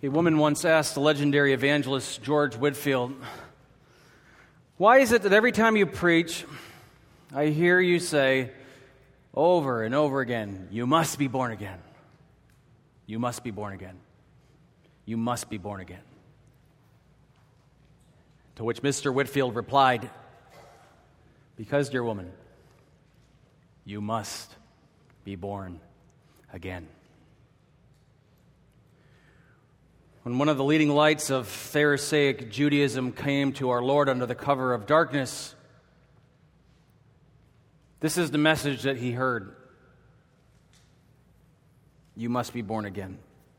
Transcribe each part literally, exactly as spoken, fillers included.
A woman once asked the legendary evangelist George Whitefield, "Why is it that every time you preach, I hear you say over and over again, 'You must be born again. You must be born again. You must be born again.'" To which Mister Whitefield replied, "Because, dear woman, you must be born again." When one of the leading lights of Pharisaic Judaism came to our Lord under the cover of darkness, this is the message that he heard: you must be born again.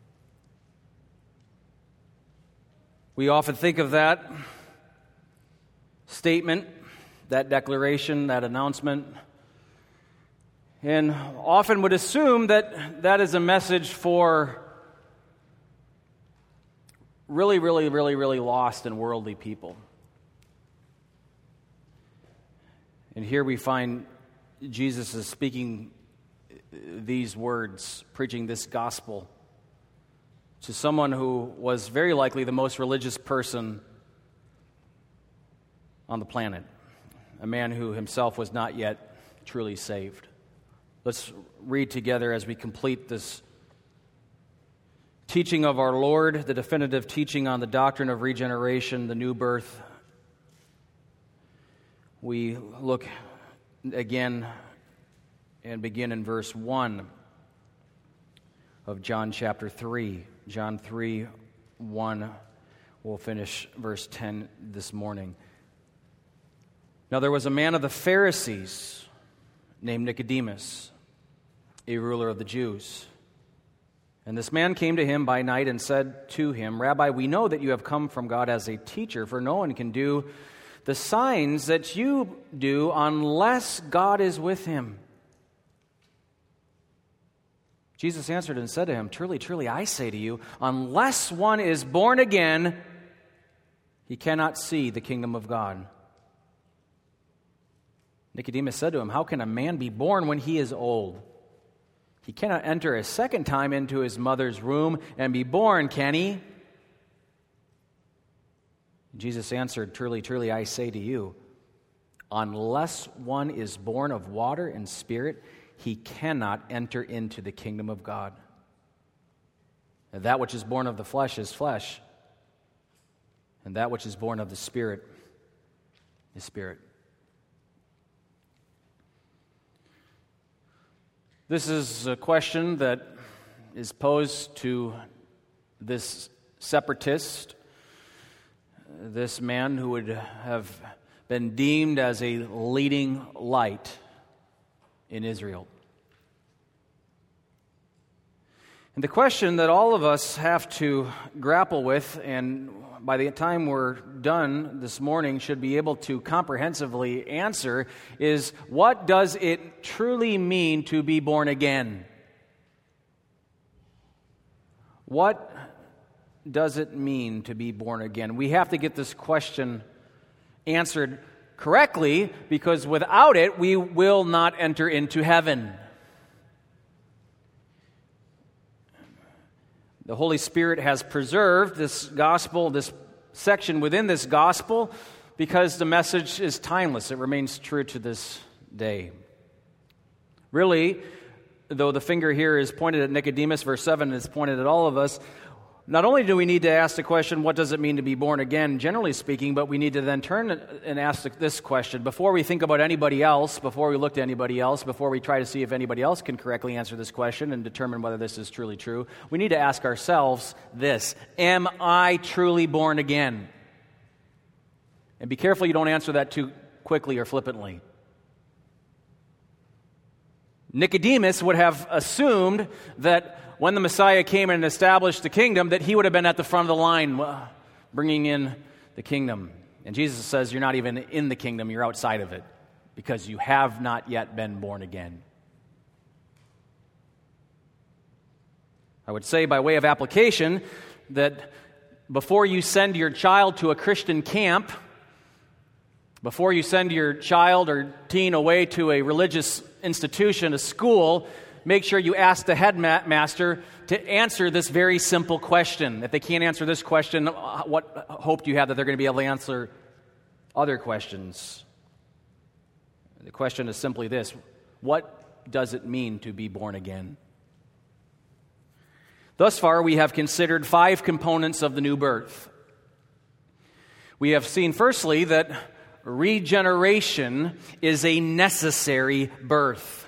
We often think of that statement, that declaration, that announcement, and often would assume that that is a message for really, really, really, really lost and worldly people. And here we find Jesus is speaking these words, preaching this gospel to someone who was very likely the most religious person on the planet, a man who himself was not yet truly saved. Let's read together as we complete this teaching of our Lord, the definitive teaching on the doctrine of regeneration, the new birth. We look again and begin in verse one of John chapter three. John three, one. We'll finish verse ten this morning. Now there was a man of the Pharisees named Nicodemus, a ruler of the Jews. And this man came to him by night and said to him, "Rabbi, we know that you have come from God as a teacher, for no one can do the signs that you do unless God is with him." Jesus answered and said to him, "Truly, truly, I say to you, unless one is born again, he cannot see the kingdom of God." Nicodemus said to him, "How can a man be born when he is old? He cannot enter a second time into his mother's womb and be born, can he?" Jesus answered, "Truly, truly, I say to you, unless one is born of water and spirit, he cannot enter into the kingdom of God. And that which is born of the flesh is flesh, and that which is born of the Spirit is spirit." This is a question that is posed to this separatist, this man who would have been deemed as a leading light in Israel. And the question that all of us have to grapple with, and by the time we're done this morning should be able to comprehensively answer, is what does it truly mean to be born again? What does it mean to be born again? We have to get this question answered correctly, because without it, we will not enter into heaven. The Holy Spirit has preserved this gospel, this section within this gospel, because the message is timeless. It remains true to this day. Really, though the finger here is pointed at Nicodemus, verse seven is pointed at all of us, not only do we need to ask the question, what does it mean to be born again, generally speaking, but we need to then turn and ask this question. Before we think about anybody else, before we look to anybody else, before we try to see if anybody else can correctly answer this question and determine whether this is truly true, we need to ask ourselves this: am I truly born again? And be careful you don't answer that too quickly or flippantly. Nicodemus would have assumed that when the Messiah came and established the kingdom, that he would have been at the front of the line bringing in the kingdom. And Jesus says you're not even in the kingdom, you're outside of it, because you have not yet been born again. I would say by way of application that before you send your child to a Christian camp, before you send your child or teen away to a religious institution, a school, make sure you ask the headmaster to answer this very simple question. If they can't answer this question, what hope do you have that they're going to be able to answer other questions? The question is simply this: what does it mean to be born again? Thus far, we have considered five components of the new birth. We have seen, firstly, that regeneration is a necessary birth.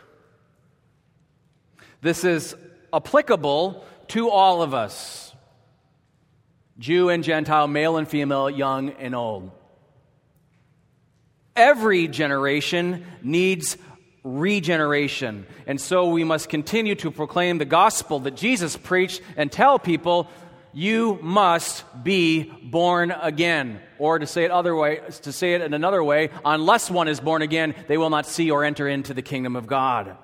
This is applicable to all of us, Jew and Gentile, male and female, young and old. Every generation needs regeneration. And so we must continue to proclaim the gospel that Jesus preached and tell people, you must be born again. Or to say it other way, to say it in another way, unless one is born again, they will not see or enter into the kingdom of God.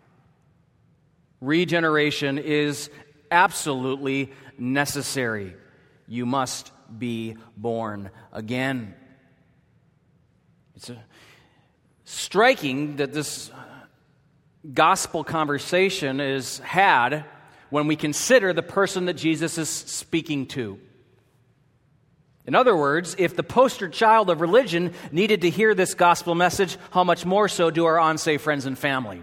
Regeneration is absolutely necessary. You must be born again. It's a striking that this gospel conversation is had when we consider the person that Jesus is speaking to. In other words, if the poster child of religion needed to hear this gospel message, how much more so do our unsaved friends and family?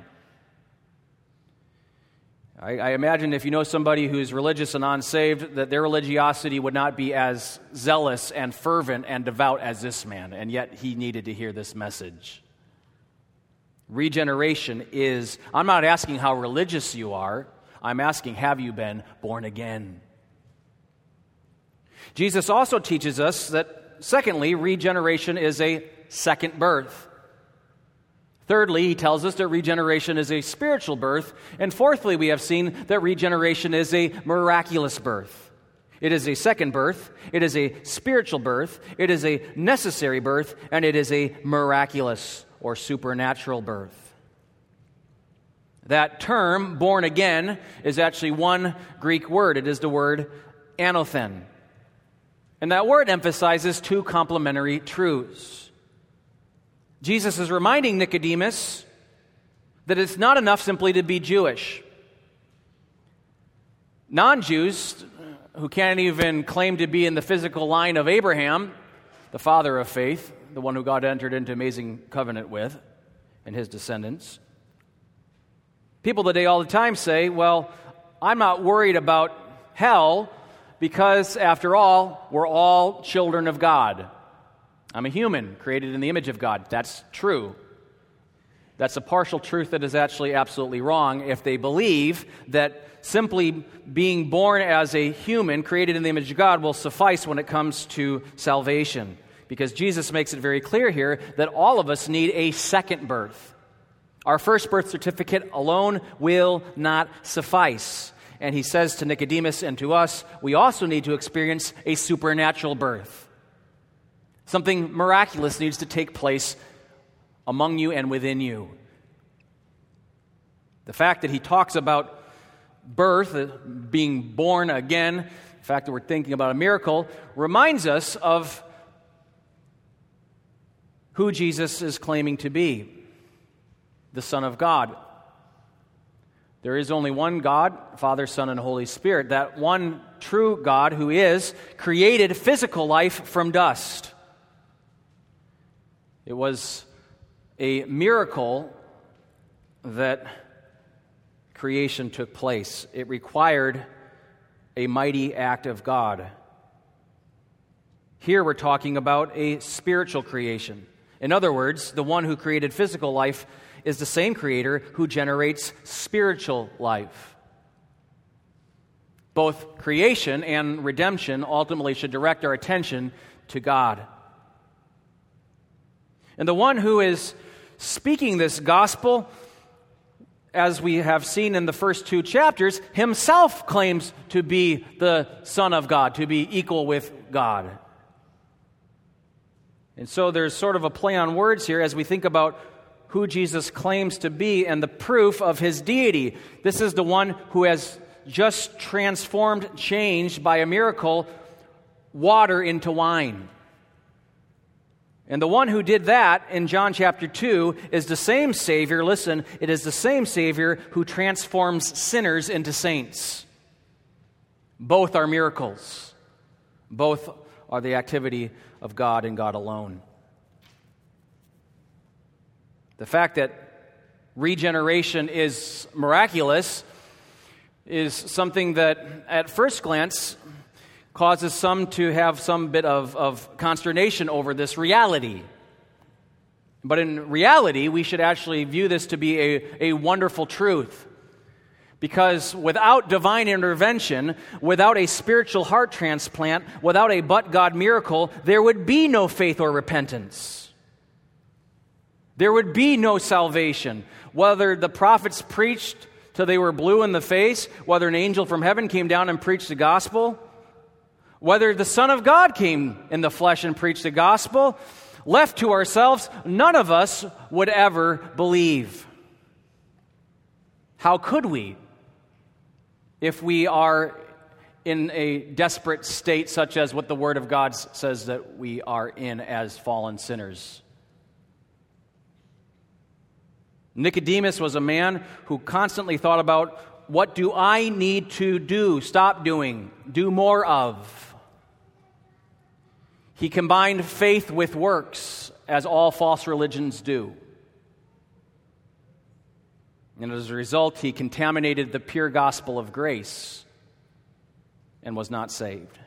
I, I imagine if you know somebody who's religious and unsaved, that their religiosity would not be as zealous and fervent and devout as this man, and yet he needed to hear this message. Regeneration is, I'm not asking how religious you are, I'm asking, have you been born again? Jesus also teaches us that, secondly, regeneration is a second birth. Thirdly, he tells us that regeneration is a spiritual birth. And fourthly, we have seen that regeneration is a miraculous birth. It is a second birth, it is a spiritual birth, it is a necessary birth, and it is a miraculous or supernatural birth. That term, born again, is actually one Greek word. It is the word anothen. And that word emphasizes two complementary truths. Jesus is reminding Nicodemus that it's not enough simply to be Jewish. Non-Jews, who can't even claim to be in the physical line of Abraham, the father of faith, the one who God entered into amazing covenant with, and his descendants. People today all the time say, well, I'm not worried about hell because, after all, we're all children of God. I'm a human created in the image of God. That's true. That's a partial truth that is actually absolutely wrong if they believe that simply being born as a human created in the image of God will suffice when it comes to salvation. Because Jesus makes it very clear here that all of us need a second birth. Our first birth certificate alone will not suffice. And he says to Nicodemus and to us, we also need to experience a supernatural birth. Something miraculous needs to take place among you and within you. The fact that he talks about birth, being born again, the fact that we're thinking about a miracle, reminds us of who Jesus is claiming to be, the Son of God. There is only one God, Father, Son, and Holy Spirit. That one true God who is created physical life from dust. It was a miracle that creation took place. It required a mighty act of God. Here we're talking about a spiritual creation. In other words, the one who created physical life is the same creator who generates spiritual life. Both creation and redemption ultimately should direct our attention to God. And the one who is speaking this gospel, as we have seen in the first two chapters, himself claims to be the Son of God, to be equal with God. And so there's sort of a play on words here as we think about who Jesus claims to be and the proof of his deity. This is the one who has just transformed, changed by a miracle, water into wine. And the one who did that in John chapter two is the same Savior, listen, it is the same Savior who transforms sinners into saints. Both are miracles. Both are the activity of God and God alone. The fact that regeneration is miraculous is something that at first glance causes some to have some bit of, of consternation over this reality. But in reality, we should actually view this to be a, a wonderful truth. Because without divine intervention, without a spiritual heart transplant, without a but-God miracle, there would be no faith or repentance. There would be no salvation. Whether the prophets preached till they were blue in the face, whether an angel from heaven came down and preached the gospel, whether the Son of God came in the flesh and preached the gospel, left to ourselves, none of us would ever believe. How could we? If we are in a desperate state such as what the Word of God says that we are in as fallen sinners. Nicodemus was a man who constantly thought about, what do I need to do, stop doing, do more of? He combined faith with works, as all false religions do. And as a result, he contaminated the pure gospel of grace and was not saved.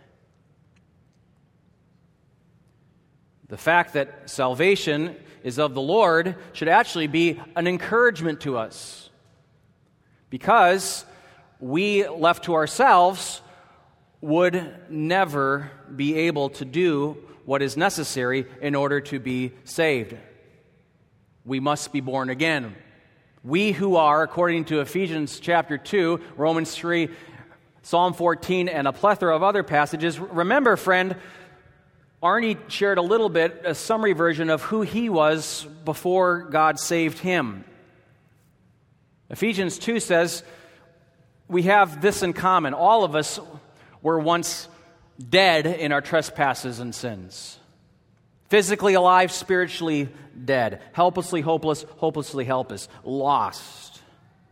The fact that salvation is of the Lord should actually be an encouragement to us, because we, left to ourselves, would never be able to do what is necessary in order to be saved. We must be born again. We who are, according to Ephesians chapter two, Romans three, Psalm fourteen, and a plethora of other passages. Remember, friend, Arnie shared a little bit, a summary version of who he was before God saved him. Ephesians two says, we have this in common. All of us were once dead in our trespasses and sins. Physically alive, spiritually dead. Helplessly hopeless, hopelessly helpless. Lost.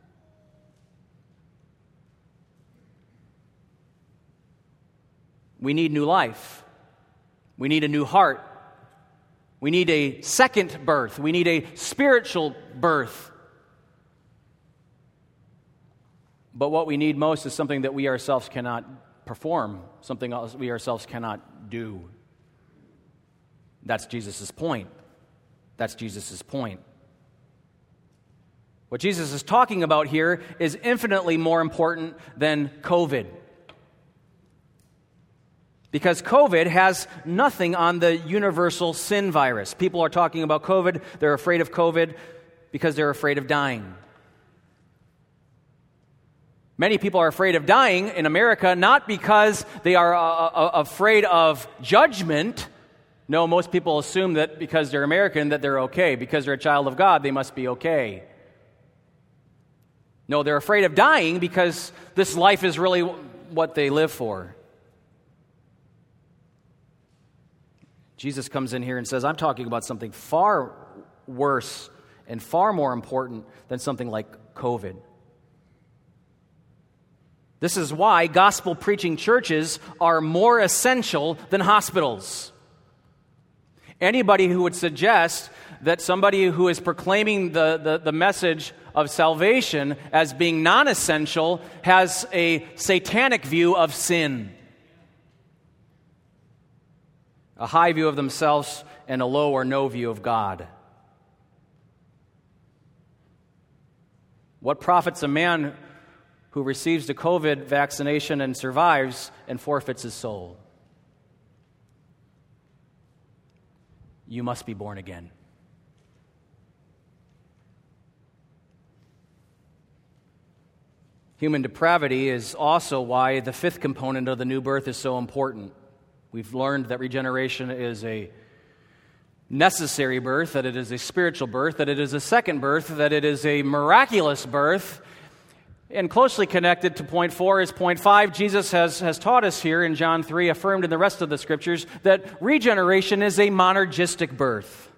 We need new life. We need a new heart. We need a second birth. We need a spiritual birth. But what we need most is something that we ourselves cannot perform, something else we ourselves cannot do. That's Jesus' point. That's Jesus' point. What Jesus is talking about here is infinitely more important than COVID. Because COVID has nothing on the universal sin virus. People are talking about COVID. They're afraid of COVID because they're afraid of dying. Many people are afraid of dying in America not because they are uh, uh, afraid of judgment. No, most people assume that because they're American that they're okay. Because they're a child of God, they must be okay. No, they're afraid of dying because this life is really what they live for. Jesus comes in here and says, I'm talking about something far worse and far more important than something like COVID. This is why gospel-preaching churches are more essential than hospitals. Anybody who would suggest that somebody who is proclaiming the, the, the message of salvation as being non-essential has a satanic view of sin. A high view of themselves and a low or no view of God. What profits a man who receives the COVID vaccination and survives and forfeits his soul? You must be born again. Human depravity is also why the fifth component of the new birth is so important. We've learned that regeneration is a necessary birth, that it is a spiritual birth, that it is a second birth, that it is a miraculous birth. And closely connected to point four is point five. Jesus has, has taught us here in John three, affirmed in the rest of the Scriptures, that regeneration is a monergistic birth.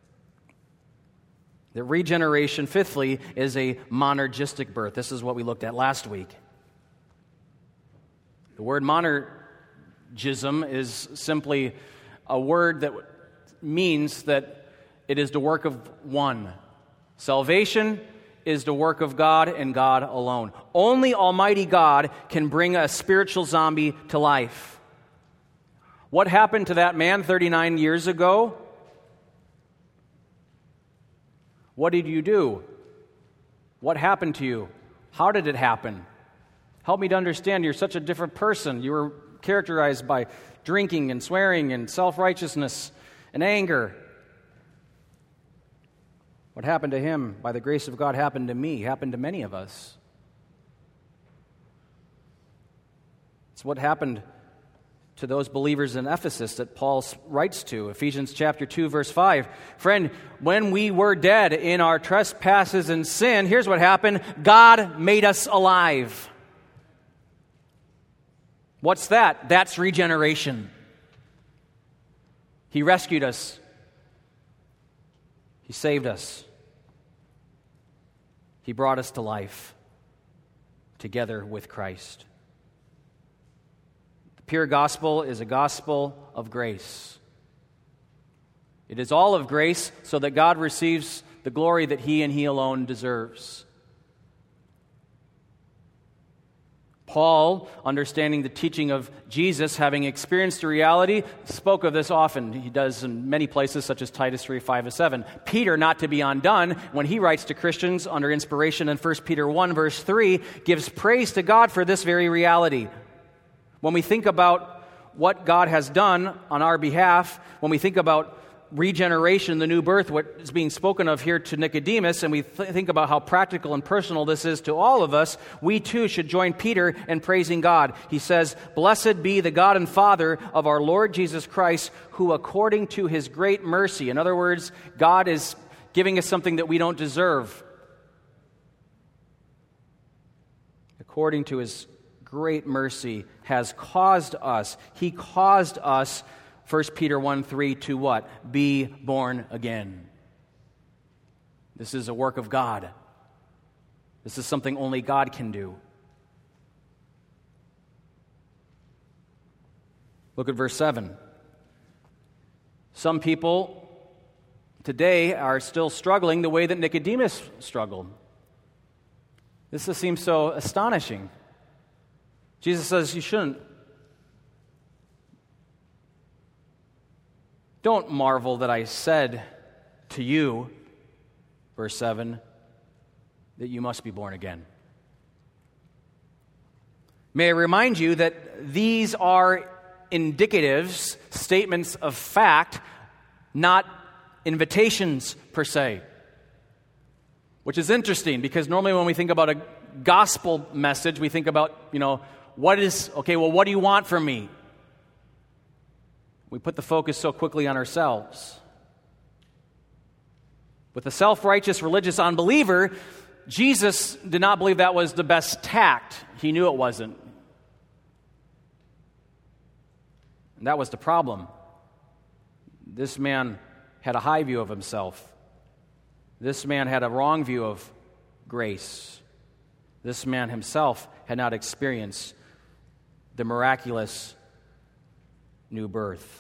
That regeneration, fifthly, is a monergistic birth. This is what we looked at last week. The word monergism is simply a word that means that it is the work of one. Salvation is the work of God and God alone. Only Almighty God can bring a spiritual zombie to life. What happened to that man thirty-nine years ago? What did you do? What happened to you? How did it happen? Help me to understand. You're such a different person. You were characterized by drinking and swearing and self-righteousness and anger. What happened to him, by the grace of God, happened to me, happened to many of us. It's what happened to those believers in Ephesus that Paul writes to, Ephesians chapter two, verse five. Friend, when we were dead in our trespasses and sin, here's what happened. God made us alive. What's that? That's regeneration. He rescued us. He saved us. He brought us to life together with Christ. The pure gospel is a gospel of grace. It is all of grace so that God receives the glory that He and He alone deserves. Paul, understanding the teaching of Jesus, having experienced the reality, spoke of this often. He does in many places, such as Titus three, five, and seven. Peter, not to be undone, when he writes to Christians under inspiration in First Peter one, verse three, gives praise to God for this very reality. When we think about what God has done on our behalf, when we think about regeneration, the new birth, what is being spoken of here to Nicodemus, and we th- think about how practical and personal this is to all of us, we too should join Peter in praising God. He says, "Blessed be the God and Father of our Lord Jesus Christ, who according to His great mercy," in other words, God is giving us something that we don't deserve. According to His great mercy has caused us, He caused us, First Peter one three, to what? Be born again. This is a work of God. This is something only God can do. Look at verse seven. Some people today are still struggling the way that Nicodemus struggled. This just seems so astonishing. Jesus says you shouldn't. Don't marvel that I said to you, verse seven, that you must be born again. May I remind you that these are indicatives, statements of fact, not invitations per se. Which is interesting because normally when we think about a gospel message, we think about, you know, what is, okay, well, what do you want from me? We put the focus so quickly on ourselves. With the self-righteous religious unbeliever, Jesus did not believe that was the best tact. He knew it wasn't. And that was the problem. This man had a high view of himself. This man had a wrong view of grace. This man himself had not experienced the miraculous new birth.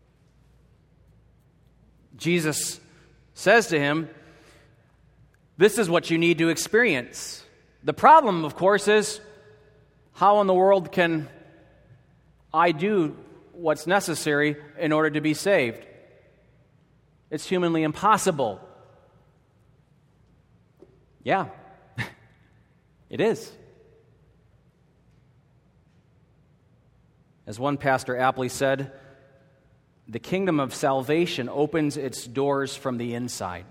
Jesus says to him, this is what you need to experience. The problem, of course, is how in the world can I do what's necessary in order to be saved? It's humanly impossible. Yeah, it is. As one pastor aptly said, the kingdom of salvation opens its doors from the inside.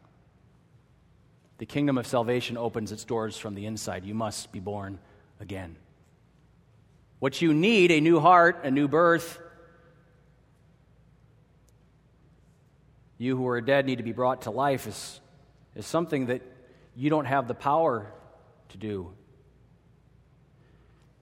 The kingdom of salvation opens its doors from the inside. You must be born again. What you need, a new heart, a new birth. You who are dead need to be brought to life is, is something that you don't have the power to do.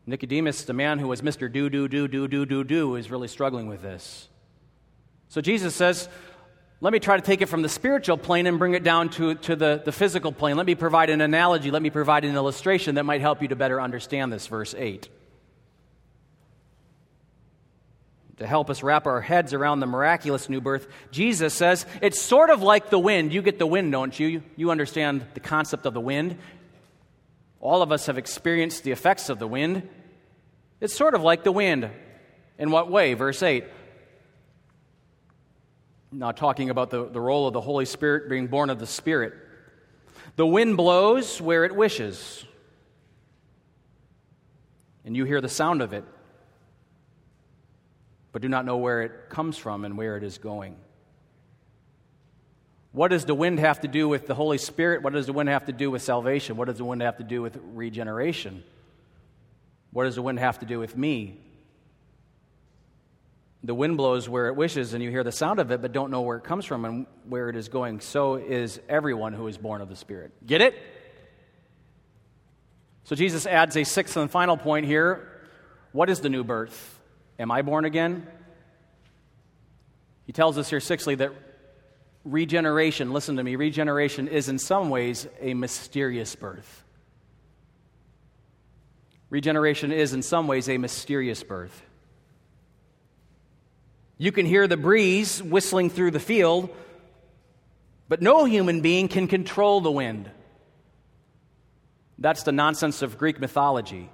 Nicodemus, the man who was Mister Do, do, do, do, do, do, do, is really struggling with this. So Jesus says, let me try to take it from the spiritual plane and bring it down to, to the, the physical plane. Let me provide an analogy. Let me provide an illustration that might help you to better understand this, verse eight. To help us wrap our heads around the miraculous new birth, Jesus says, it's sort of like the wind. You get the wind, don't you? You understand the concept of the wind. All of us have experienced the effects of the wind. It's sort of like the wind. In what way? Verse eight. Now talking about the, the role of the Holy Spirit being born of the Spirit. The wind blows where it wishes, and you hear the sound of it, but do not know where it comes from and where it is going. What does the wind have to do with the Holy Spirit? What does the wind have to do with salvation? What does the wind have to do with regeneration? What does the wind have to do with me? The wind blows where it wishes, and you hear the sound of it, but don't know where it comes from and where it is going. So is everyone who is born of the Spirit. Get it? So Jesus adds a sixth and final point here. What is the new birth? Am I born again? He tells us here, sixthly, that regeneration, listen to me, regeneration is in some ways a mysterious birth. Regeneration is in some ways a mysterious birth. You can hear the breeze whistling through the field, but no human being can control the wind. That's the nonsense of Greek mythology.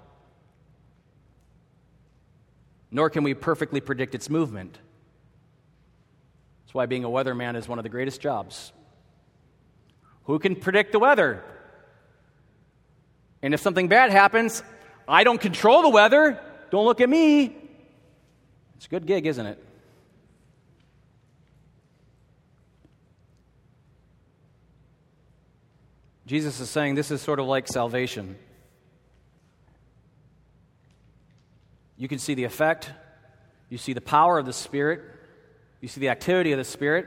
Nor can we perfectly predict its movement. That's why being a weatherman is one of the greatest jobs. Who can predict the weather? And if something bad happens, I don't control the weather. Don't look at me. It's a good gig, isn't it? Jesus is saying this is sort of like salvation. You can see the effect. You see the power of the Spirit. You see the activity of the Spirit.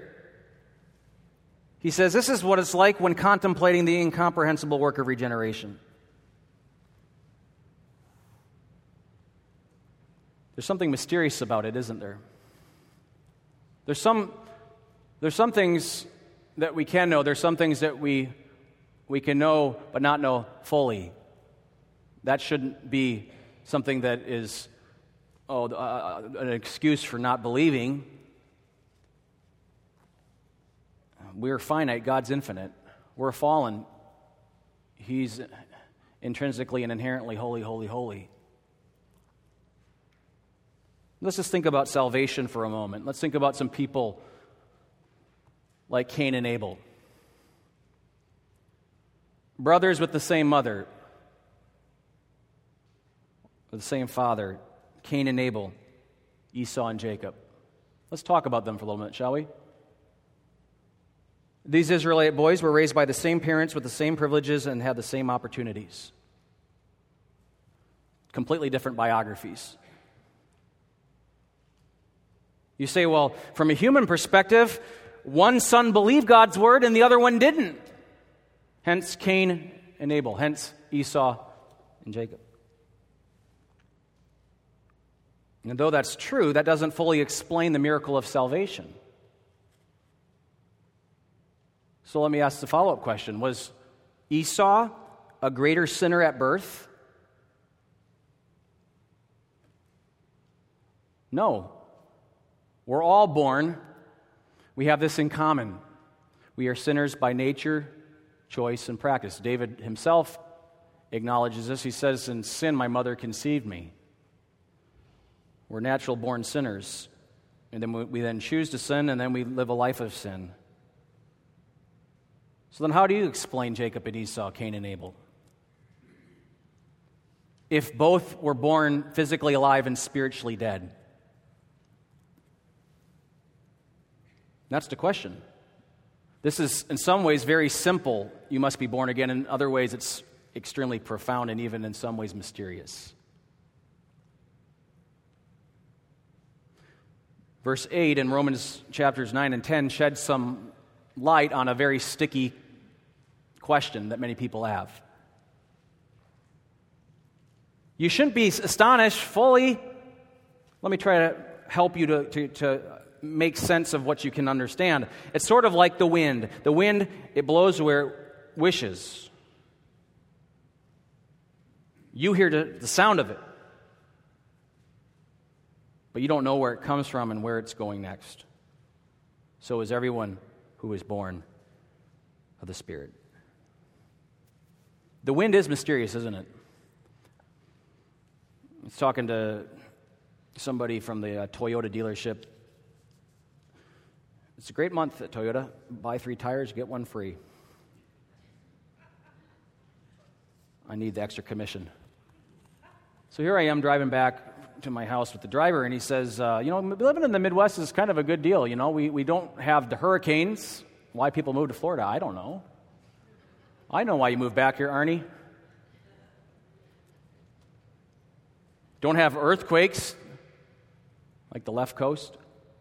He says this is what it's like when contemplating the incomprehensible work of regeneration. There's something mysterious about it, isn't there? There's some, there's some things that we can know. There's some things that we, we can know but not know fully. That shouldn't be something that is oh, uh, an excuse for not believing. We're finite. God's infinite. We're fallen. He's intrinsically and inherently holy, holy, holy. Let's just think about salvation for a moment. Let's think about some people like Cain and Abel. Brothers with the same mother, with the same father, Cain and Abel, Esau and Jacob. Let's talk about them for a little minute, shall we? These Israelite boys were raised by the same parents with the same privileges and had the same opportunities. Completely different biographies. You say, well, from a human perspective, one son believed God's word and the other one didn't. Hence Cain and Abel. Hence Esau and Jacob. And though that's true, that doesn't fully explain the miracle of salvation. So let me ask the follow-up question. Was Esau a greater sinner at birth? No. We're all born. We have this in common. We are sinners by nature, choice, and practice. David himself acknowledges this. He says, in sin my mother conceived me. We're natural-born sinners. And then we, we then choose to sin, and then we live a life of sin. So then how do you explain Jacob and Esau, Cain and Abel? If both were born physically alive and spiritually dead? That's the question. This is, in some ways, very simple. You must be born again. In other ways, it's extremely profound and even in some ways mysterious. Verse eight in Romans chapters nine and ten sheds some light on a very sticky question that many people have. You shouldn't be astonished fully. Let me try to help you to, to, to make sense of what you can understand. It's sort of like the wind. The wind, it blows where it wishes. You hear the, the sound of it, but you don't know where it comes from and where it's going next. So is everyone who is born of the Spirit. The wind is mysterious, isn't it? I was talking to somebody from the uh, Toyota dealership. It's a great month at Toyota. Buy three tires, get one free. I need the extra commission. So here I am driving back to my house with the driver, and he says, uh, you know, living in the Midwest is kind of a good deal. You know, we, we don't have the hurricanes. Why people move to Florida, I don't know. I know why you moved back here, Arnie. Don't have earthquakes like the left coast.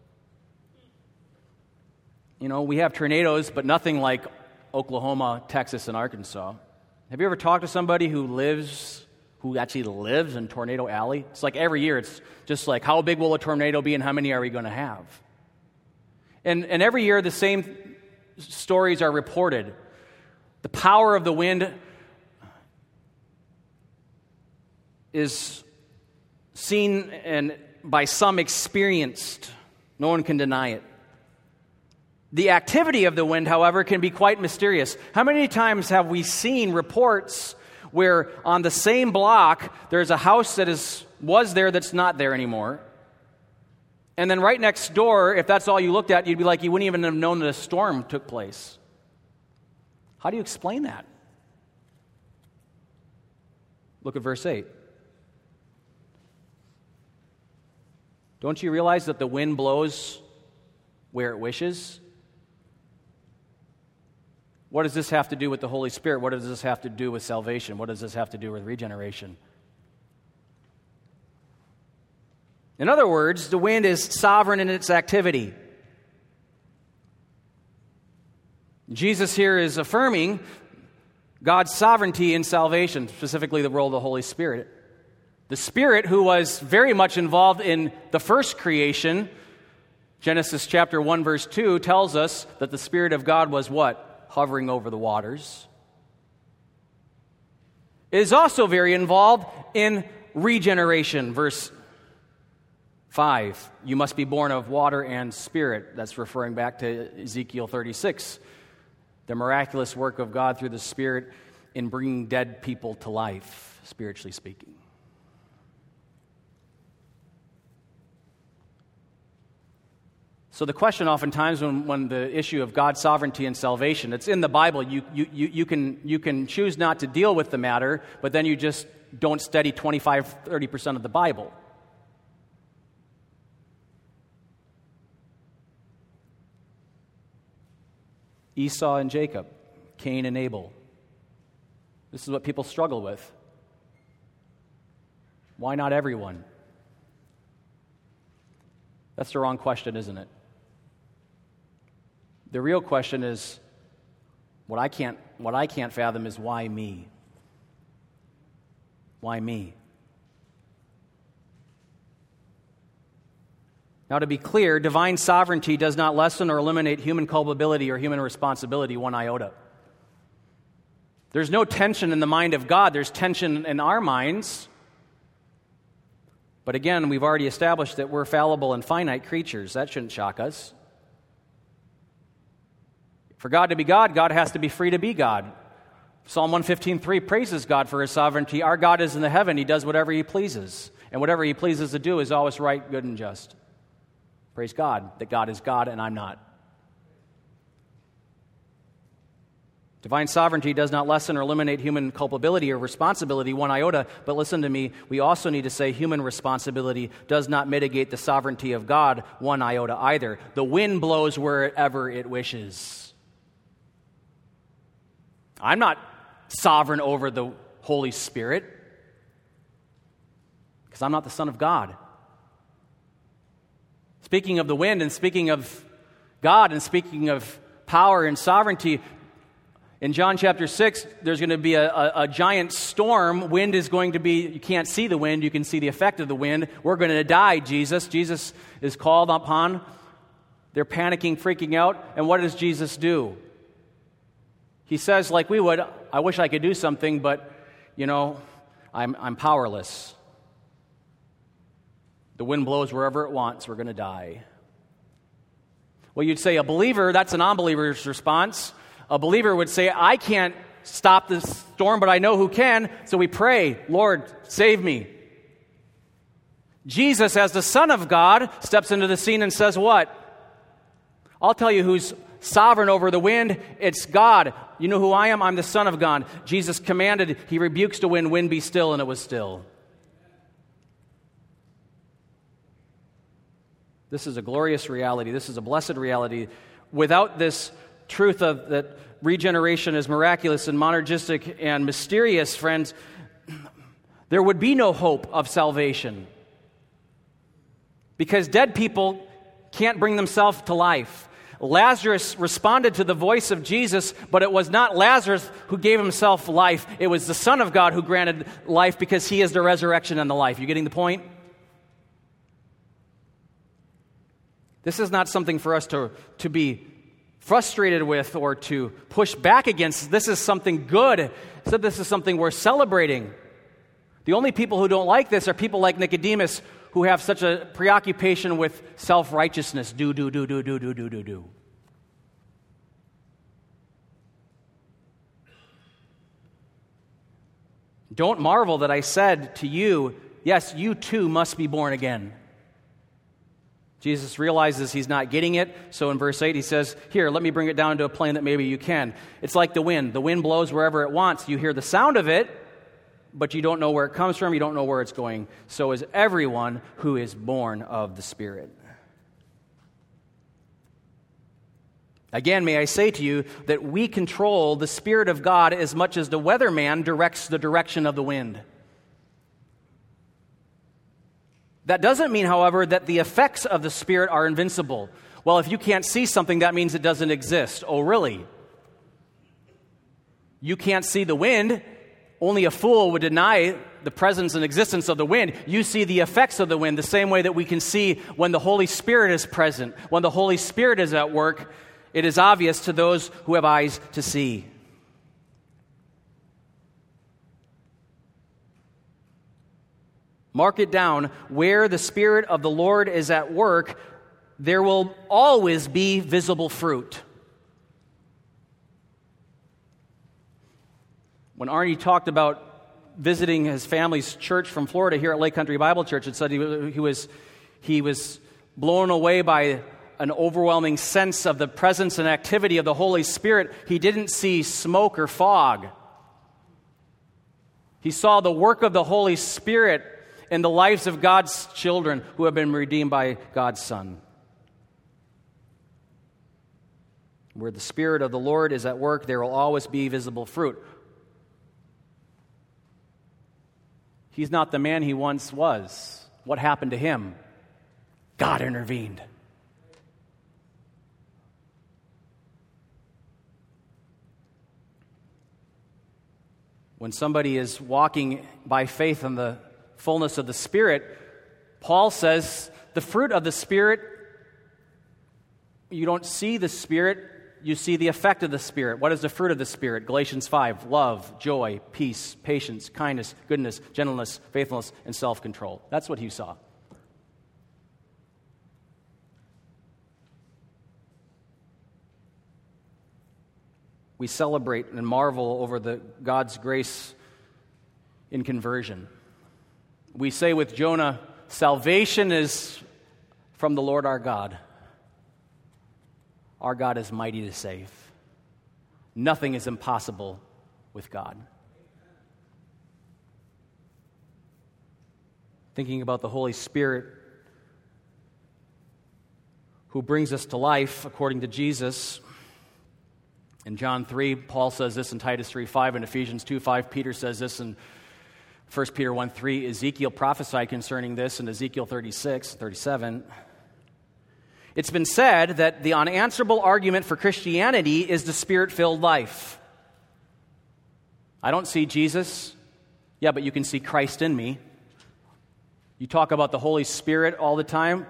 You know, we have tornadoes, but nothing like Oklahoma, Texas, and Arkansas. Have you ever talked to somebody who lives, who actually lives in Tornado Alley? It's like every year, it's just like, how big will a tornado be and how many are we going to have? And, and every year, the same stories are reported. The power of the wind is seen and by some experienced. No one can deny it. The activity of the wind, however, can be quite mysterious. How many times have we seen reports where on the same block there's a house that is was there that's not there anymore? And then right next door, if that's all you looked at, you'd be like, you wouldn't even have known that a storm took place. How do you explain that? Look at verse eight. Don't you realize that the wind blows where it wishes? What does this have to do with the Holy Spirit? What does this have to do with salvation? What does this have to do with regeneration? In other words, the wind is sovereign in its activity. Jesus here is affirming God's sovereignty in salvation, specifically the role of the Holy Spirit. The Spirit, who was very much involved in the first creation, Genesis chapter one, verse two, tells us that the Spirit of God was what? Hovering over the waters. It is also very involved in regeneration. Verse five, you must be born of water and spirit. That's referring back to Ezekiel thirty-six. The miraculous work of God through the Spirit in bringing dead people to life, spiritually speaking. So the question oftentimes when, when the issue of God's sovereignty and salvation, it's in the Bible, you, you, you, you, can, you can choose not to deal with the matter, but then you just don't study twenty-five, thirty percent of the Bible. Esau and Jacob, Cain and Abel. This is what people struggle with. Why not everyone? That's the wrong question, isn't it? The real question is, what I can't, what I can't fathom is why me? Why me? Now, to be clear, divine sovereignty does not lessen or eliminate human culpability or human responsibility one iota. There's no tension in the mind of God. There's tension in our minds. But again, we've already established that we're fallible and finite creatures. That shouldn't shock us. For God to be God, God has to be free to be God. Psalm one fifteen three praises God for His sovereignty. Our God is in the heaven. He does whatever He pleases. And whatever He pleases to do is always right, good, and just. Praise God that God is God and I'm not. Divine sovereignty does not lessen or eliminate human culpability or responsibility one iota, but listen to me, we also need to say human responsibility does not mitigate the sovereignty of God one iota either. The wind blows wherever it wishes. I'm not sovereign over the Holy Spirit because I'm not the Son of God. Speaking of the wind and speaking of God and speaking of power and sovereignty, In John chapter six, there's going to be a, a, a giant storm. Wind is going to be, you can't see the wind, you can see the effect of the wind. We're going to die, Jesus. Jesus is called upon. They're panicking, freaking out. And what does Jesus do? He says, like we would, I wish I could do something, but, you know, I'm, I'm powerless. The wind blows wherever it wants. We're going to die. Well, you'd say a believer, that's an unbeliever's response. A believer would say, I can't stop this storm, but I know who can. So we pray, Lord, save me. Jesus, as the Son of God, steps into the scene and says what? I'll tell you who's sovereign over the wind. It's God. You know who I am? I'm the Son of God. Jesus commanded, he rebukes the wind, wind be still, and it was still. This is a glorious reality. This is a blessed reality. Without this truth of that regeneration is miraculous and monergistic and mysterious, friends, there would be no hope of salvation. Because dead people can't bring themselves to life. Lazarus responded to the voice of Jesus, but it was not Lazarus who gave himself life. It was the Son of God who granted life because he is the resurrection and the life. You getting the point? This is not something for us to, to be frustrated with or to push back against. This is something good. So this is something we're celebrating. The only people who don't like this are people like Nicodemus, who have such a preoccupation with self-righteousness. Do, do, do, do, do, do, do, do, do. Don't marvel that I said to you, yes, you too must be born again. Jesus realizes he's not getting it, so in verse eight he says, here, let me bring it down to a plane that maybe you can. It's like the wind. The wind blows wherever it wants. You hear the sound of it, but you don't know where it comes from, you don't know where it's going. So is everyone who is born of the Spirit. Again, may I say to you that we control the Spirit of God as much as the weatherman directs the direction of the wind. That doesn't mean, however, that the effects of the Spirit are invincible. Well, if you can't see something, that means it doesn't exist. Oh, really? You can't see the wind. Only a fool would deny the presence and existence of the wind. You see the effects of the wind the same way that we can see when the Holy Spirit is present. When the Holy Spirit is at work, it is obvious to those who have eyes to see. Mark it down. Where the Spirit of the Lord is at work, there will always be visible fruit. When Arnie talked about visiting his family's church from Florida here at Lake Country Bible Church, it said he was, he was blown away by an overwhelming sense of the presence and activity of the Holy Spirit. He didn't see smoke or fog. He saw the work of the Holy Spirit in the lives of God's children who have been redeemed by God's Son. Where the Spirit of the Lord is at work, there will always be visible fruit. He's not the man he once was. What happened to him? God intervened. When somebody is walking by faith in the fullness of the Spirit, Paul says the fruit of the Spirit, you don't see the Spirit, you see the effect of the Spirit. What is the fruit of the Spirit? Galatians five, love, joy, peace, patience, kindness, goodness, gentleness, faithfulness, and self-control. That's what he saw. We celebrate and marvel over the God's grace in conversion. We say with Jonah, salvation is from the Lord our God. Our God is mighty to save. Nothing is impossible with God. Thinking about the Holy Spirit who brings us to life according to Jesus. In John three, Paul says this in Titus three five, in Ephesians two five, Peter says this in First Peter one three, Ezekiel prophesied concerning this in Ezekiel thirty-six, thirty-seven. It's been said that the unanswerable argument for Christianity is the Spirit-filled life. I don't see Jesus. Yeah, but you can see Christ in me. You talk about the Holy Spirit all the time.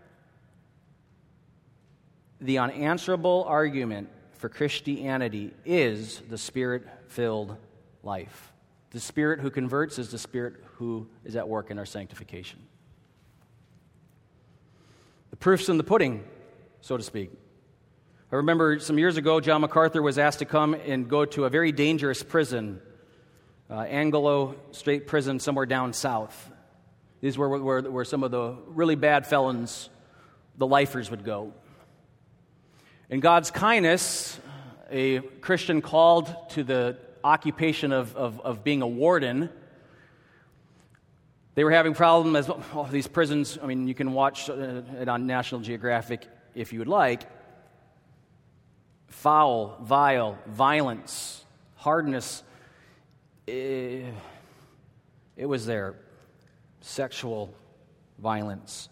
The unanswerable argument for Christianity is the Spirit-filled life. The Spirit who converts is the Spirit who is at work in our sanctification. The proof's in the pudding, so to speak. I remember some years ago, John MacArthur was asked to come and go to a very dangerous prison, uh, Anglo State Prison somewhere down south. These were where, where some of the really bad felons, the lifers, would go. In God's kindness, a Christian called to the occupation of, of, of being a warden. They were having problems as oh, these prisons. I mean, you can watch it on National Geographic if you would like. Foul, vile, violence, hardness. It, it was there. Sexual violence.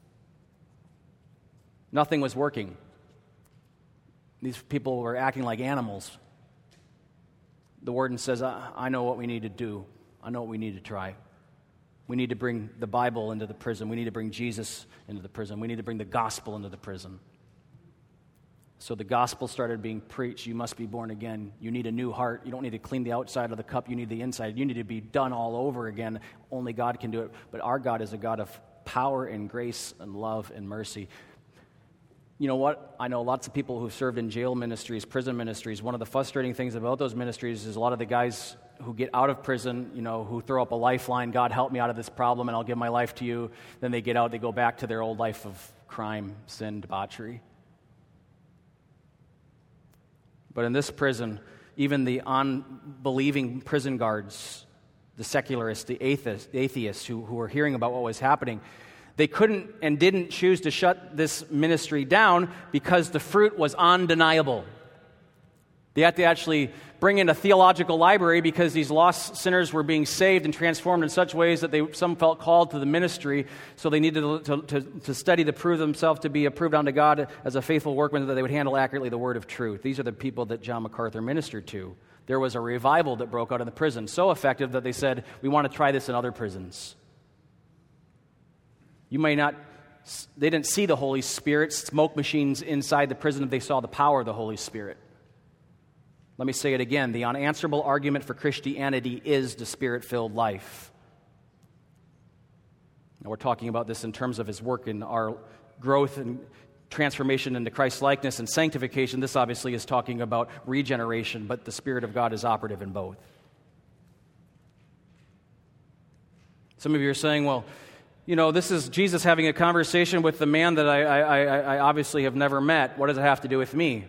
Nothing was working. These people were acting like animals. The warden says, I, I know what we need to do. I know what we need to try. We need to bring the Bible into the prison. We need to bring Jesus into the prison. We need to bring the gospel into the prison. So the gospel started being preached. You must be born again. You need a new heart. You don't need to clean the outside of the cup. You need the inside. You need to be done all over again. Only God can do it. But our God is a God of power and grace and love and mercy. You know what? I know lots of people who've served in jail ministries, prison ministries. One of the frustrating things about those ministries is a lot of the guys who get out of prison, you know, who throw up a lifeline, God help me out of this problem and I'll give my life to you. Then they get out, they go back to their old life of crime, sin, debauchery. But in this prison, even the unbelieving prison guards, the secularists, the atheists, the atheists who, who were hearing about what was happening, they couldn't and didn't choose to shut this ministry down because the fruit was undeniable. They had to actually bring in a theological library because these lost sinners were being saved and transformed in such ways that they some felt called to the ministry, so they needed to, to, to, to study to prove themselves to be approved unto God as a faithful workman, that they would handle accurately the word of truth. These are the people that John MacArthur ministered to. There was a revival that broke out in the prison, so effective that they said, we want to try this in other prisons. You may not, they didn't see the Holy Spirit, smoke machines inside the prison, they saw the power of the Holy Spirit. Let me say it again. The unanswerable argument for Christianity is the Spirit-filled life. Now, we're talking about this in terms of His work in our growth and transformation into Christ-likeness and sanctification. This obviously is talking about regeneration, but the Spirit of God is operative in both. Some of you are saying, well, you know, this is Jesus having a conversation with the man that I, I, I, I obviously have never met. What does it have to do with me?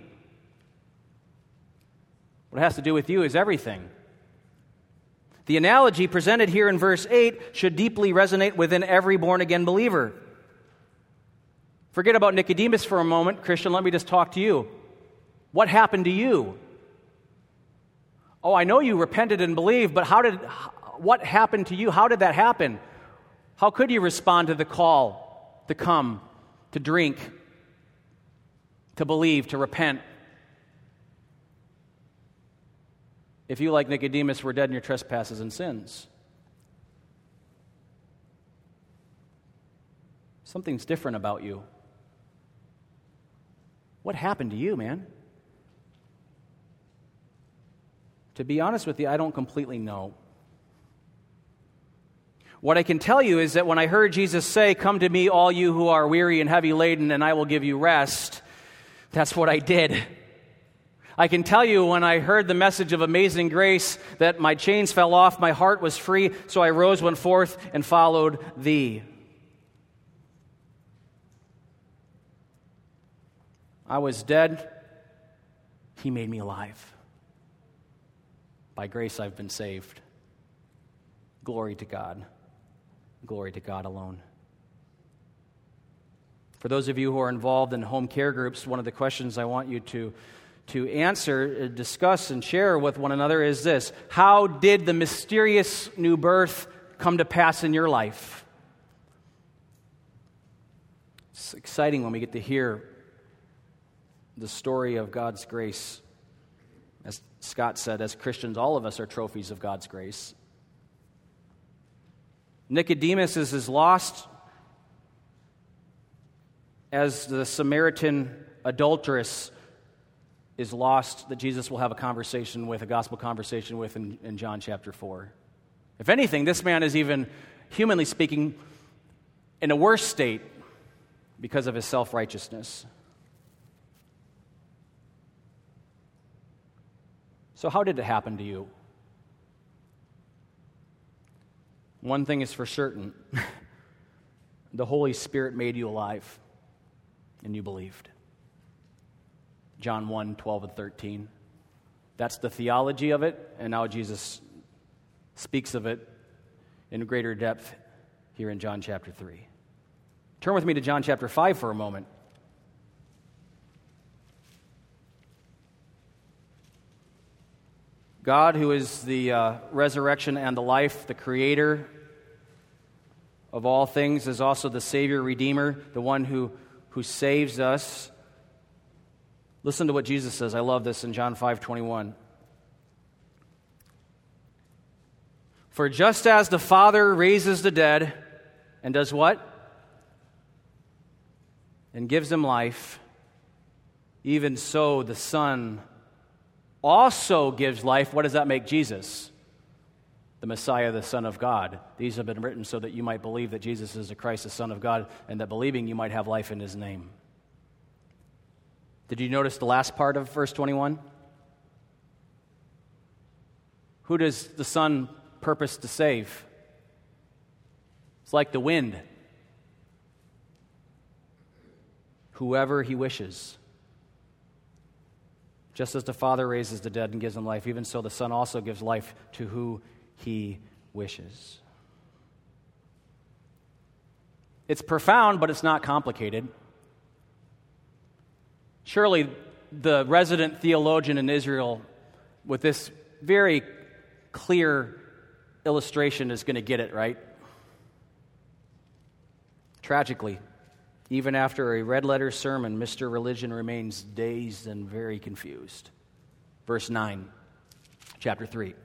What it has to do with you is everything. The analogy presented here in verse eight should deeply resonate within every born-again believer. Forget about Nicodemus for a moment. Christian, let me just talk to you. What happened to you? Oh, I know you repented and believed, but how did, what happened to you? How did that happen? How could you respond to the call to come, to drink, to believe, to repent? If you, like Nicodemus, were dead in your trespasses and sins. Something's different about you. What happened to you, man? To be honest with you, I don't completely know. What I can tell you is that when I heard Jesus say, "Come to me, all you who are weary and heavy laden, and I will give you rest," that's what I did. I can tell you when I heard the message of amazing grace that my chains fell off, my heart was free, so I rose, went forth, and followed thee. I was dead. He made me alive. By grace I've been saved. Glory to God. Glory to God alone. For those of you who are involved in home care groups, one of the questions I want you to, to answer, discuss, and share with one another is this: how did the mysterious new birth come to pass in your life? It's exciting when we get to hear the story of God's grace As Scott said, as Christians, all of us are trophies of God's grace. Nicodemus is as lost as the Samaritan adulteress is lost that Jesus will have a conversation with, a gospel conversation with in, in John chapter four. If anything, this man is even, humanly speaking, in a worse state because of his self-righteousness. So how did it happen to you? One thing is for certain. The Holy Spirit made you alive, and you believed. John one, twelve and thirteen. That's the theology of it, and now Jesus speaks of it in greater depth here in John chapter three. Turn with me to John chapter five for a moment. God, who is the uh, resurrection and the life, the creator of all things, is also the Savior, Redeemer, the one who, who saves us. Listen to what Jesus says. I love this in John five twenty-one. For just as the Father raises the dead and does what? And gives them life, even so the Son also gives life. What does that make Jesus? The Messiah, the Son of God. These have been written so that you might believe that Jesus is the Christ, the Son of God, and that believing you might have life in His name. Did you notice the last part of verse twenty-one? Who does the Son purpose to save? It's like the wind. Whoever He wishes. Just as the Father raises the dead and gives them life, even so the Son also gives life to who He wishes. It's profound, but it's not complicated. Surely the resident theologian in Israel with this very clear illustration is going to get it, right? Tragically, even after a red-letter sermon, Mister Religion remains dazed and very confused. Verse nine, chapter three.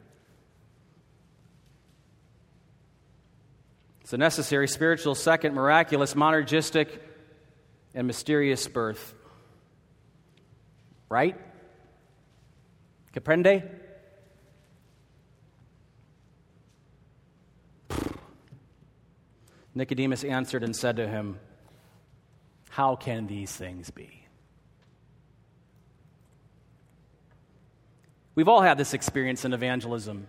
It's a necessary, spiritual, second, miraculous, monergistic, and mysterious birth. Right? Comprende? Nicodemus answered and said to him, how can these things be? We've all had this experience in evangelism.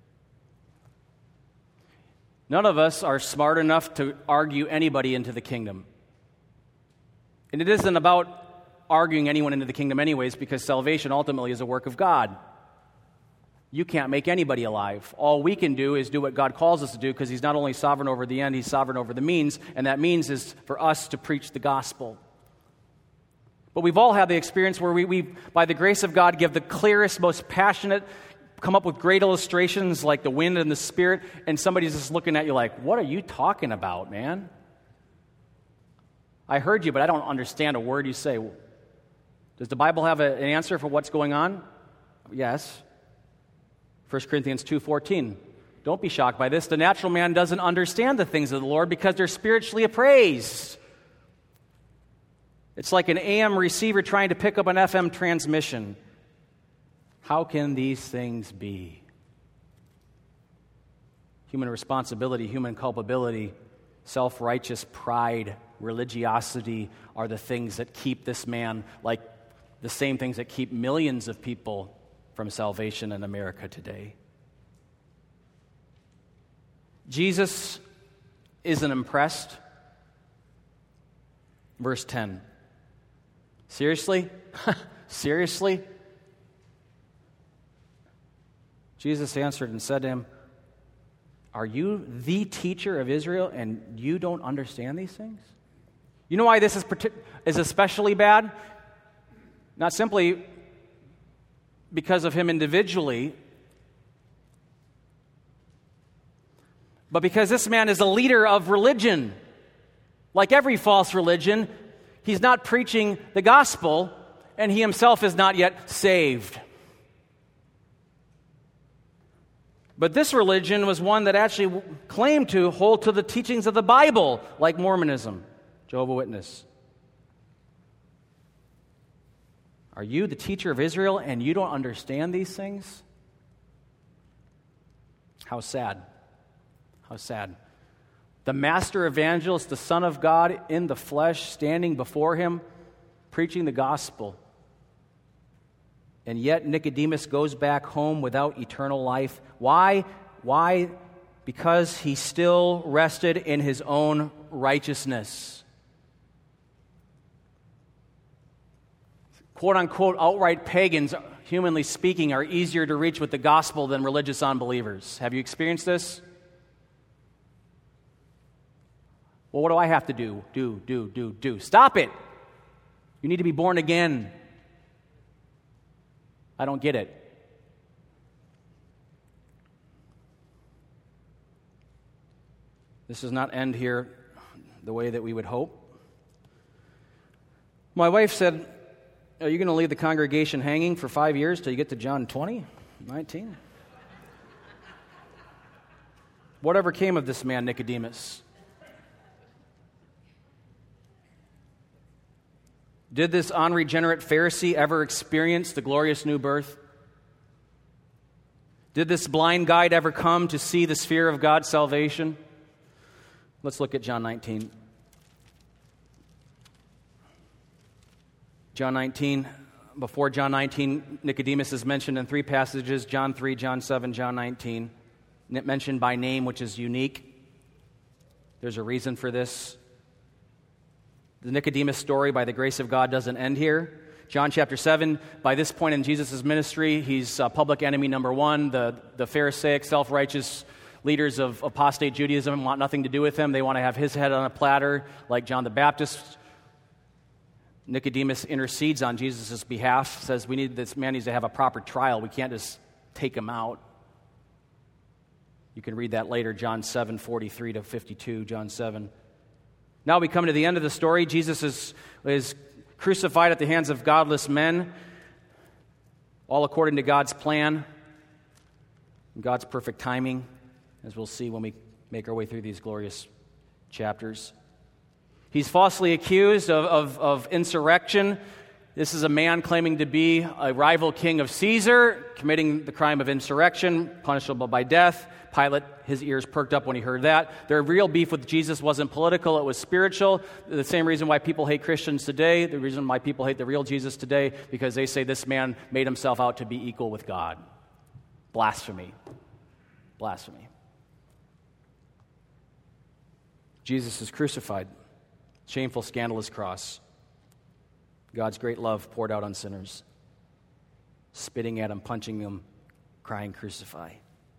None of us are smart enough to argue anybody into the kingdom. And it isn't about arguing anyone into the kingdom anyways, because salvation ultimately is a work of God. You can't make anybody alive. All we can do is do what God calls us to do, because He's not only sovereign over the end, He's sovereign over the means, and that means is for us to preach the gospel. But we've all had the experience where we, we by the grace of God, give the clearest, most passionate, come up with great illustrations like the wind and the Spirit, and somebody's just looking at you like, what are you talking about, man? I heard you, but I don't understand a word you say. Does the Bible have a, an answer for what's going on? Yes. First Corinthians two fourteen. Don't be shocked by this. The natural man doesn't understand the things of the Lord because they're spiritually appraised. It's like an A M receiver trying to pick up an F M transmission. How can these things be? Human responsibility, human culpability, self-righteous pride, religiosity are the things that keep this man, like the same things that keep millions of people from salvation in America today. Jesus isn't impressed. Verse ten. Seriously? Seriously? Jesus answered and said to him, are you the teacher of Israel and you don't understand these things? You know why this is, partic- is especially bad? Not simply because of him individually, but because this man is a leader of religion. Like every false religion, he's not preaching the gospel, and he himself is not yet saved. But this religion was one that actually claimed to hold to the teachings of the Bible, like Mormonism, Jehovah's Witness. Are you the teacher of Israel and you don't understand these things? How sad. How sad. The master evangelist, the Son of God in the flesh, standing before him, preaching the gospel. And yet Nicodemus goes back home without eternal life. Why? Why? Because he still rested in his own righteousness. Quote-unquote outright pagans, humanly speaking, are easier to reach with the gospel than religious unbelievers. Have you experienced this? Well, what do I have to do? Do, do, do, do. Stop it. You need to be born again. I don't get it. This does not end here the way that we would hope. My wife said, are you going to leave the congregation hanging for five years till you get to John twenty, nineteen? Whatever came of this man, Nicodemus? Did this unregenerate Pharisee ever experience the glorious new birth? Did this blind guide ever come to see the sphere of God's salvation? Let's look at John nineteen. John nineteen, before John nineteen, Nicodemus is mentioned in three passages, John three, John seven, John nineteen. Mentioned by name, which is unique. There's a reason for this. The Nicodemus story, by the grace of God, doesn't end here. John chapter seven, by this point in Jesus' ministry, he's uh, public enemy number one. The, the Pharisaic, self-righteous leaders of apostate Judaism want nothing to do with him. They want to have his head on a platter, like John the Baptist. Nicodemus intercedes on Jesus' behalf, says we need this man needs to have a proper trial. We can't just take him out. You can read that later, John seven, forty-three to fifty-two, John seven. Now we come to the end of the story. Jesus is, is crucified at the hands of godless men, all according to God's plan and God's perfect timing, as we'll see when we make our way through these glorious chapters. He's falsely accused of, of, of insurrection. This is a man claiming to be a rival king of Caesar, committing the crime of insurrection, punishable by death. Pilate, his ears perked up when he heard that. Their real beef with Jesus wasn't political, it was spiritual. The same reason why people hate Christians today, the reason why people hate the real Jesus today, because they say this man made himself out to be equal with God. Blasphemy. Blasphemy. Jesus is crucified. Shameful, scandalous cross. God's great love poured out on sinners. Spitting at him, punching him, crying, crucify.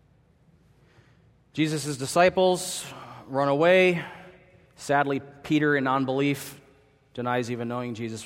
Jesus' disciples run away. Sadly, Peter, in unbelief, denies even knowing Jesus.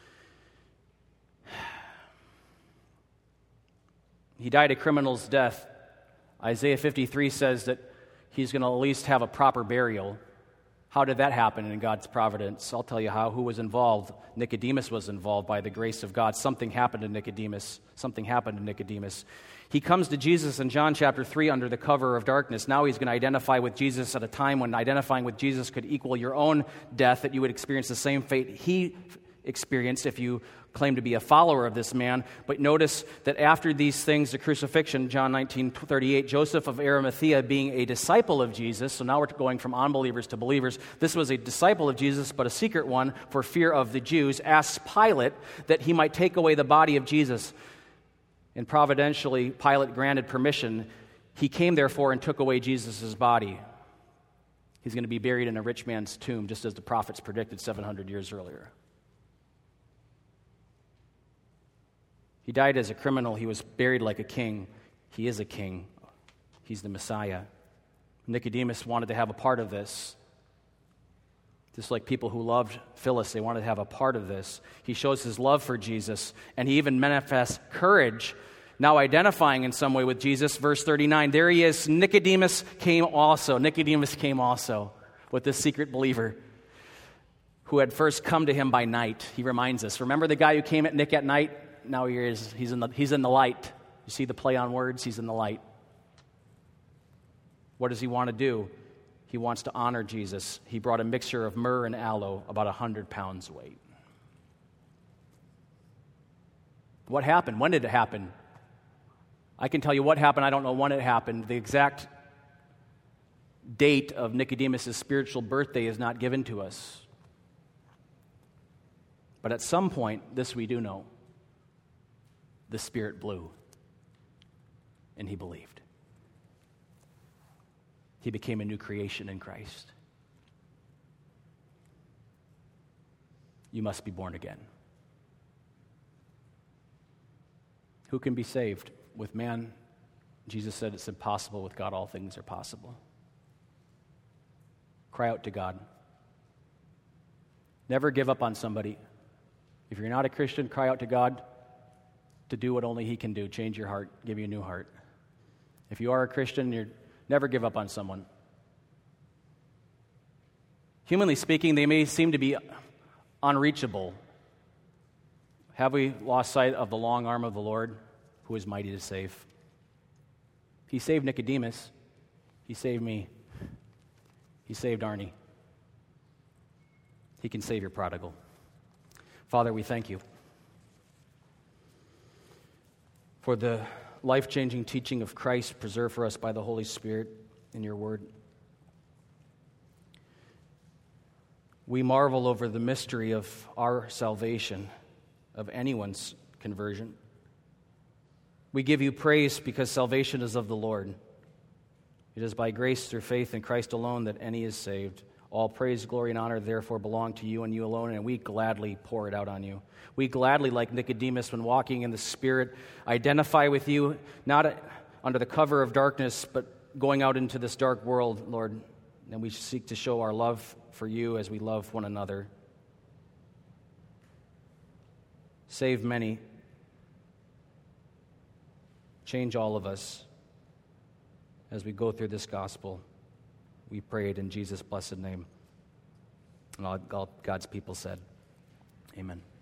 He died a criminal's death. Isaiah fifty-three says that he's going to at least have a proper burial. How did that happen in God's providence? I'll tell you how. Who was involved? Nicodemus was involved by the grace of God. Something happened to Nicodemus. Something happened to Nicodemus. He comes to Jesus in John chapter three under the cover of darkness. Now he's going to identify with Jesus at a time when identifying with Jesus could equal your own death, that you would experience the same fate he experienced if you claim to be a follower of this man. But notice that after these things, the crucifixion, John nineteen thirty-eight, Joseph of Arimathea, being a disciple of Jesus, so now we're going from unbelievers to believers. This was a disciple of Jesus, but a secret one for fear of the Jews, asks Pilate that he might take away the body of Jesus. And providentially, Pilate granted permission. He came, therefore, and took away Jesus' body. He's going to be buried in a rich man's tomb, just as the prophets predicted seven hundred years earlier. He died as a criminal. He was buried like a king. He is a king. He's the Messiah. Nicodemus wanted to have a part of this. Just like people who loved Phyllis, they wanted to have a part of this. He shows his love for Jesus, and he even manifests courage, now identifying in some way with Jesus. Verse thirty-nine, there he is. Nicodemus came also. Nicodemus came also with this secret believer who had first come to him by night. He reminds us. Remember the guy who came at Nick at night? Now he is, he's in the, he's in the light. You see the play on words? He's in the light. What does he want to do? He wants to honor Jesus. He brought a mixture of myrrh and aloe, about one hundred pounds weight. What happened? When did it happen? I can tell you what happened. I don't know when it happened. The exact date of Nicodemus' spiritual birthday is not given to us. But at some point, this we do know, the Spirit blew, and he believed. He became a new creation in Christ. You must be born again. Who can be saved? With man, Jesus said it's impossible. With God, all things are possible. Cry out to God. Never give up on somebody. If you're not a Christian, cry out to God to do what only He can do. Change your heart, give you a new heart. If you are a Christian, you're, never give up on someone. Humanly speaking, they may seem to be unreachable. Have we lost sight of the long arm of the Lord, who is mighty to save? He saved Nicodemus. He saved me. He saved Arnie. He can save your prodigal. Father, we thank you for the life-changing teaching of Christ preserved for us by the Holy Spirit in your word. We marvel over the mystery of our salvation, of anyone's conversion. We give you praise because salvation is of the Lord. It is by grace through faith in Christ alone that any is saved. All praise, glory, and honor therefore belong to you and you alone, and we gladly pour it out on you. We gladly, like Nicodemus, when walking in the Spirit, identify with you, not under the cover of darkness, but going out into this dark world, Lord. And we seek to show our love for you as we love one another. Save many. Change all of us as we go through this gospel. We pray it in Jesus' blessed name. And all God's people said, amen.